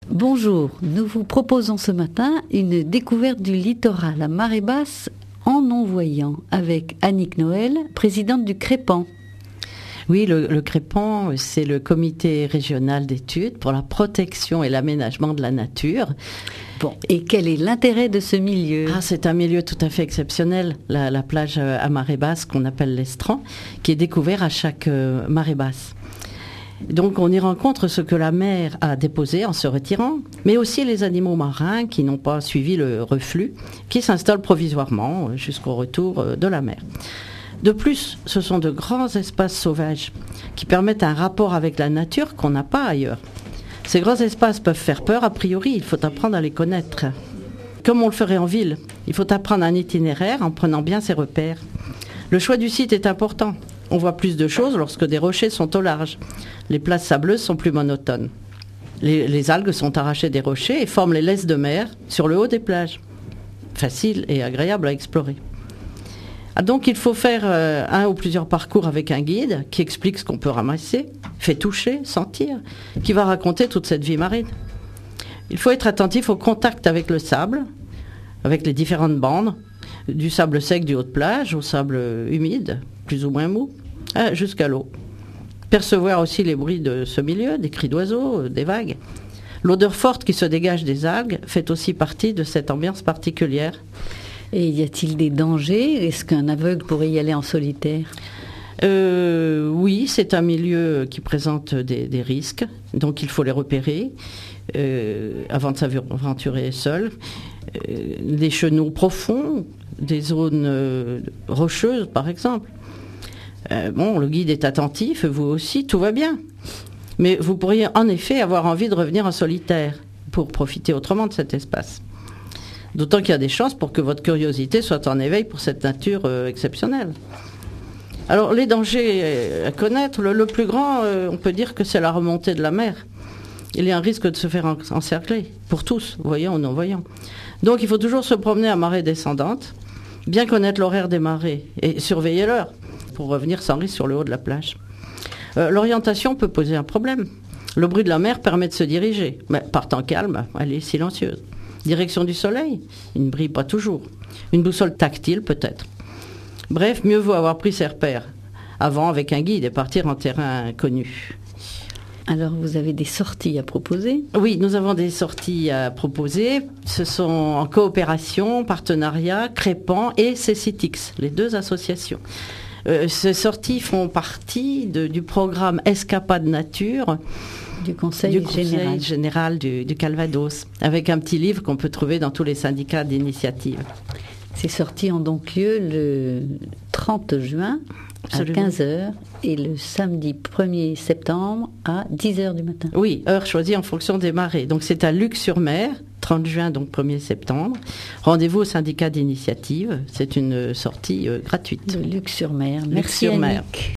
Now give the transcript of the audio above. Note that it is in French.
Bonjour, nous vous proposons ce matin une découverte du littoral à marée basse en non-voyant avec Annick Noël, présidente du Crépan. Oui, le Crépan, c'est le comité régional d'études pour la protection et l'aménagement de la nature. Bon, et quel est l'intérêt de ce milieu ? C'est un milieu tout à fait exceptionnel, la plage à marée basse qu'on appelle l'Estran, qui est découvert à chaque marée basse. Donc on y rencontre ce que la mer a déposé en se retirant, mais aussi les animaux marins qui n'ont pas suivi le reflux, qui s'installent provisoirement jusqu'au retour de la mer. De plus, ce sont de grands espaces sauvages qui permettent un rapport avec la nature qu'on n'a pas ailleurs. Ces grands espaces peuvent faire peur, a priori, il faut apprendre à les connaître. Comme on le ferait en ville, il faut apprendre un itinéraire en prenant bien ses repères. Le choix du site est important. On voit plus de choses lorsque des rochers sont au large. Les places sableuses sont plus monotones. Les algues sont arrachées des rochers et forment les laisses de mer sur le haut des plages. Facile et agréable à explorer. Donc il faut faire un ou plusieurs parcours avec un guide qui explique ce qu'on peut ramasser, fait toucher, sentir, qui va raconter toute cette vie marine. Il faut être attentif au contact avec le sable, avec les différentes bandes, du sable sec du haut de plage au sable humide, plus ou moins mou, jusqu'à l'eau. Percevoir aussi les bruits de ce milieu, des cris d'oiseaux, des vagues. L'odeur forte qui se dégage des algues fait aussi partie de cette ambiance particulière. Et y a-t-il des dangers ? Est-ce qu'un aveugle pourrait y aller en solitaire ? Oui, c'est un milieu qui présente des risques, donc il faut les repérer avant de s'aventurer seul. Des chenaux profonds, des zones rocheuses par exemple. Le guide est attentif, vous aussi, tout va bien. Mais vous pourriez en effet avoir envie de revenir en solitaire pour profiter autrement de cet espace. D'autant qu'il y a des chances pour que votre curiosité soit en éveil pour cette nature exceptionnelle. Alors, les dangers à connaître, le plus grand, on peut dire que c'est la remontée de la mer. Il y a un risque de se faire encercler, pour tous, voyants ou non-voyants. Donc, il faut toujours se promener à marée descendante, bien connaître l'horaire des marées et surveiller l'heure pour revenir sans risque sur le haut de la plage. L'orientation peut poser un problème. Le bruit de la mer permet de se diriger, mais par temps calme, elle est silencieuse. Direction du soleil, il ne brille pas toujours. Une boussole tactile peut-être. Bref, mieux vaut avoir pris ses repères avant avec un guide et partir en terrain inconnu. Alors vous avez des sorties à proposer ? Oui, nous avons des sorties à proposer. Ce sont en coopération, partenariat, Crépan et Cécitix, les deux associations. Ces sorties font partie du programme Escapade Nature du Conseil général du Calvados, avec un petit livre qu'on peut trouver dans tous les syndicats d'initiative. Ces sorties ont donc lieu le 30 juin Absolument. À 15h et le samedi 1er septembre à 10h du matin. Oui, heure choisie en fonction des marées. Donc c'est à Luc-sur-Mer, 30 juin, donc 1er septembre. Rendez-vous au syndicat d'initiative. C'est une sortie gratuite. De Luc-sur-Mer. Merci Luc-sur-Mer. Annick.